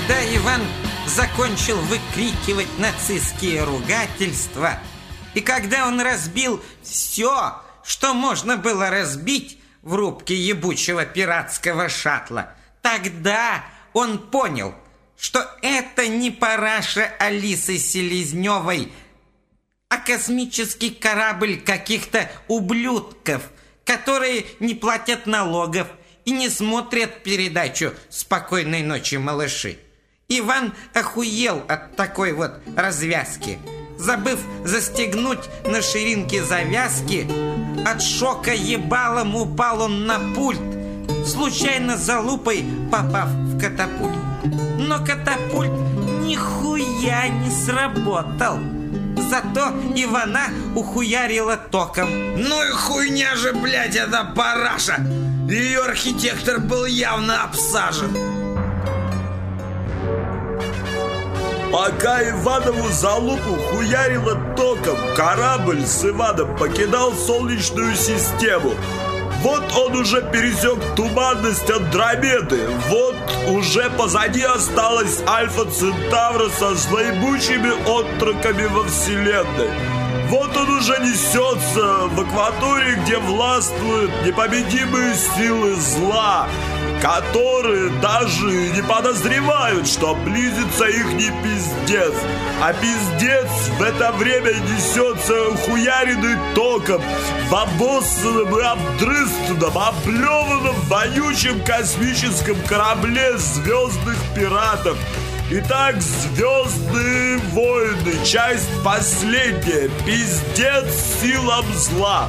Когда Иван закончил выкрикивать нацистские ругательства, и когда он разбил все, что можно было разбить в рубке ебучего пиратского шаттла, тогда он понял, что это не параша Алисы Селезневой, а космический корабль каких-то ублюдков, которые не платят налогов и не смотрят передачу «Спокойной ночи, малыши». Иван охуел от такой вот развязки. Забыв застегнуть на ширинке завязки, от шока ебалом упал он на пульт, случайно залупой попав в катапульт. Но катапульт нихуя не сработал. Зато Ивана ухуярило током. Ну и хуйня же, блядь, эта параша! Ее архитектор был явно обсажен. Пока Иванову залупу хуярило током, корабль с Иваном покидал Солнечную систему. Вот он уже пересек туманность Андромеды. Вот уже позади осталась Альфа Центавра со злоебучими отроками во Вселенной. Вот он уже несется в акватории, где властвуют непобедимые силы зла, которые даже не подозревают, что близится их не пиздец. А пиздец в это время несется хуяренный током в обоссанном и обдрыстанном, облеванном вонючем космическом корабле звездных пиратов. Итак, «Звездные войны», часть последняя, пиздец силам зла.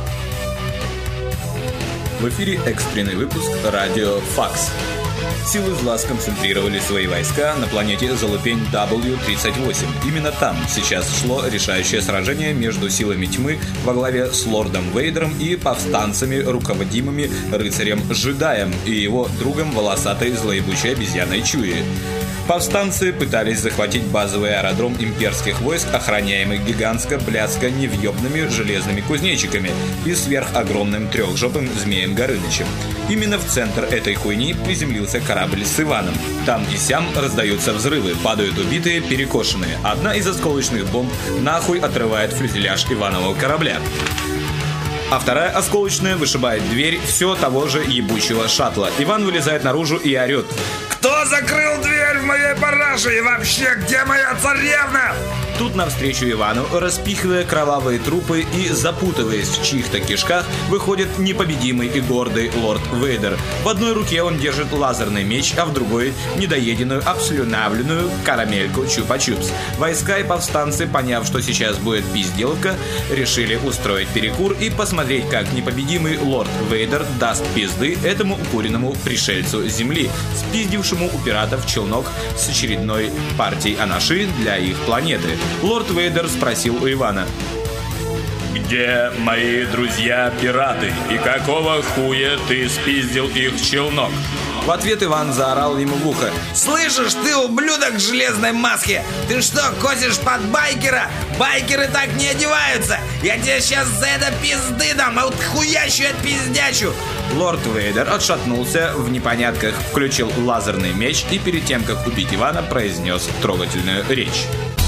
В эфире экстренный выпуск радио «Факс». Силы зла сконцентрировали свои войска на планете Залупень W-38. Именно там сейчас шло решающее сражение между силами тьмы во главе с лордом Вейдером и повстанцами, руководимыми рыцарем-джедаем и его другом волосатой злоебучей обезьяной Чуи. Повстанцы пытались захватить базовый аэродром имперских войск, охраняемый гигантско-блядско невъебными железными кузнечиками и сверхогромным трехжопым змеем Горынычем. Именно в центр этой хуйни приземлился корабль с Иваном. Там и сям раздаются взрывы, падают убитые, перекошенные. Одна из осколочных бомб нахуй отрывает фюзеляж Иванового корабля. А вторая осколочная вышибает дверь все того же ебучего шаттла. Иван вылезает наружу и орет: «Кто закрыл дверь в моей параше? И вообще, где моя царевна?» Тут навстречу Ивану, распихивая кровавые трупы и запутываясь в чьих-то кишках, выходит непобедимый и гордый лорд Вейдер. В одной руке он держит лазерный меч, а в другой недоеденную, обслюнавленную карамельку Чупа-Чупс. Войска и повстанцы, поняв, что сейчас будет пизделка, решили устроить перекур и посмотреть, как непобедимый лорд Вейдер даст пизды этому укуренному пришельцу с земли, спиздившему у пиратов челнок с очередной партией анаши для их планеты. Лорд Вейдер спросил у Ивана: «Где мои друзья-пираты? И какого хуя ты спиздил их челнок?» В ответ Иван заорал ему в ухо: «Слышишь ты, ублюдок в железной маске? Ты что, косишь под байкера? Байкеры так не одеваются! Я тебе сейчас за это пизды дам, а вот хуящую отпиздячу!» Лорд Вейдер отшатнулся в непонятках, включил лазерный меч и перед тем, как убить Ивана, произнес трогательную речь.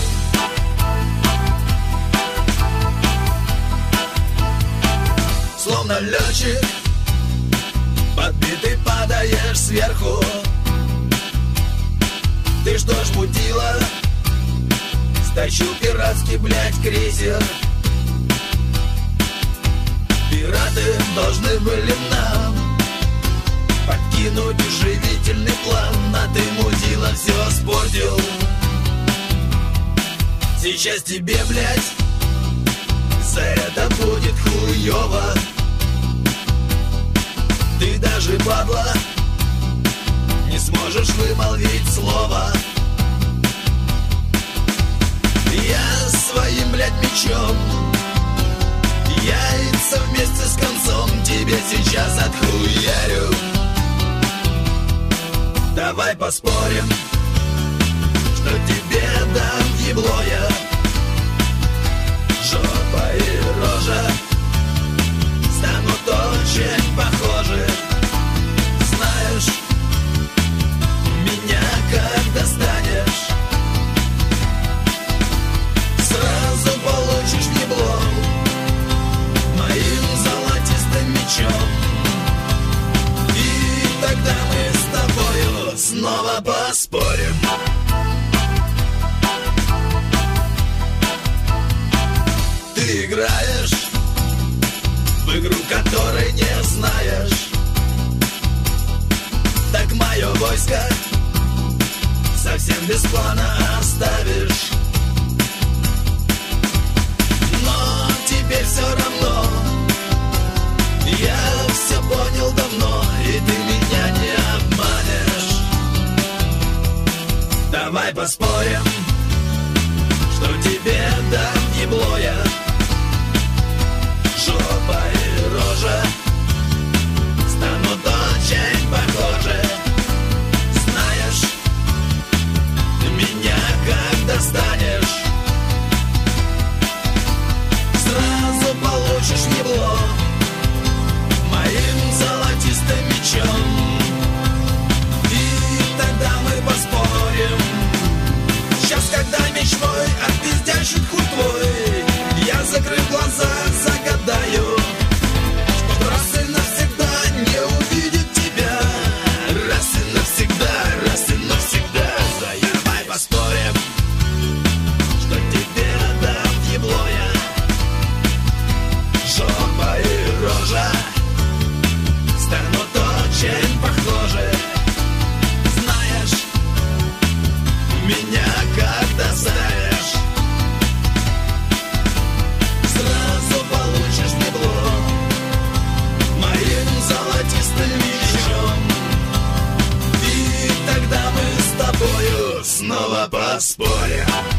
Словно летчик, подбитый, падаешь сверху. Ты что ж, мудила, стащил пиратский, блядь, крейсер. Пираты должны были нам подкинуть уживительный план, а ты, мудила, все испортил. Сейчас тебе, блядь, за это будет хуёво. Ты даже, падла, не сможешь вымолвить слово. Я своим, блядь, мечом яйца вместе с концом тебе сейчас отхуярю. Давай поспорим, что тебе дам ебло я. Жопа и рожа станут очень похожи. Знаешь, меня как достанет поспорим. Ты играешь в игру, которой не знаешь. Так мое войско совсем без плана оставишь. Но теперь все равно я все понял давно, и ты меня не обманешь. Давай поспорим, что тебе дам еблоя. Жопа и рожа станут очень похожи. Знаешь, меня как достанешь, сразу получишь ебло моим золотистым мечом. И тогда мы поспорим. Сейчас, когда меч мой отпиздящит хуй твой, я, закрыв глаза, загадаю, чтоб раз и навсегда не увидеть тебя. Раз и навсегда, раз и навсегда. Давай поспорим, что тебе дам ебло я. Жопа и рожа станут очень похожи. Знаешь, меня как доставишь, сразу получишь ебло моим золотистым мечом. И тогда мы с тобою снова поспорим.